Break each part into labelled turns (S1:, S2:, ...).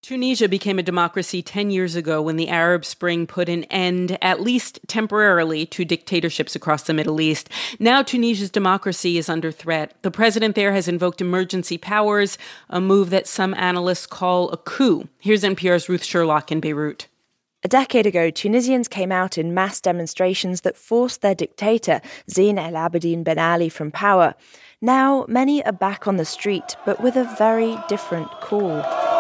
S1: Tunisia became a democracy 10 years ago when the Arab Spring put an end, at least temporarily, to dictatorships across the Middle East. Now Tunisia's democracy is under threat. The president there has invoked emergency powers, a move that some analysts call a coup. Here's NPR's Ruth Sherlock in Beirut.
S2: A decade ago, Tunisians came out in mass demonstrations that forced their dictator, Zine El Abidine Ben Ali, from power. Now, many are back on the street, but with a very different call.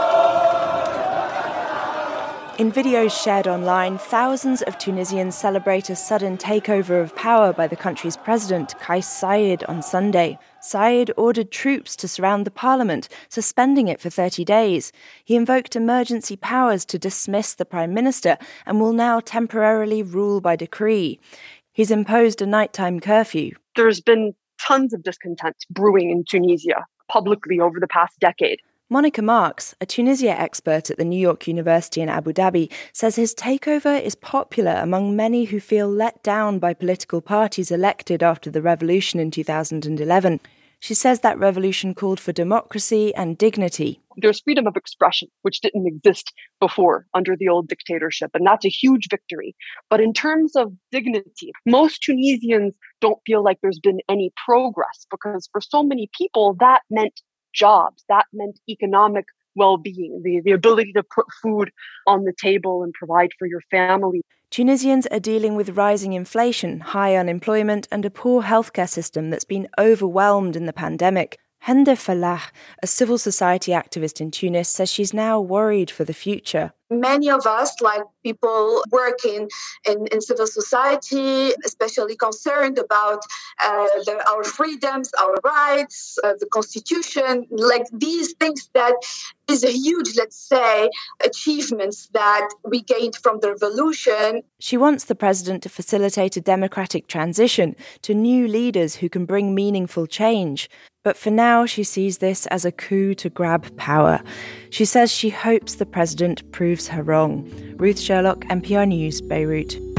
S2: In videos shared online, thousands of Tunisians celebrate a sudden takeover of power by the country's president, Kais Saied, on Sunday. Saied ordered troops to surround the parliament, suspending it for 30 days. He invoked emergency powers to dismiss the prime minister and will now temporarily rule by decree. He's imposed a nighttime curfew.
S3: There's been tons of discontent brewing in Tunisia publicly over the past decade.
S2: Monica Marks, a Tunisia expert at the New York University in Abu Dhabi, says his takeover is popular among many who feel let down by political parties elected after the revolution in 2011. She says that revolution called for democracy and dignity.
S3: There's freedom of expression, which didn't exist before under the old dictatorship, and that's a huge victory. But in terms of dignity, most Tunisians don't feel like there's been any progress because for so many people, that meant jobs. That meant economic well-being, the ability to put food on the table and provide for your family.
S2: Tunisians are dealing with rising inflation, high unemployment, and a poor healthcare system that's been overwhelmed in the pandemic. Hende Falah, a civil society activist in Tunis, says she's now worried for the future.
S4: Many of us, like people working in civil society, especially concerned about our freedoms, our rights, the constitution, like these things that is a huge, let's say, achievements that we gained from the revolution.
S2: She wants the president to facilitate a democratic transition to new leaders who can bring meaningful change. But for now, she sees this as a coup to grab power. She says she hopes the president proves her wrong. Ruth Sherlock, NPR News, Beirut.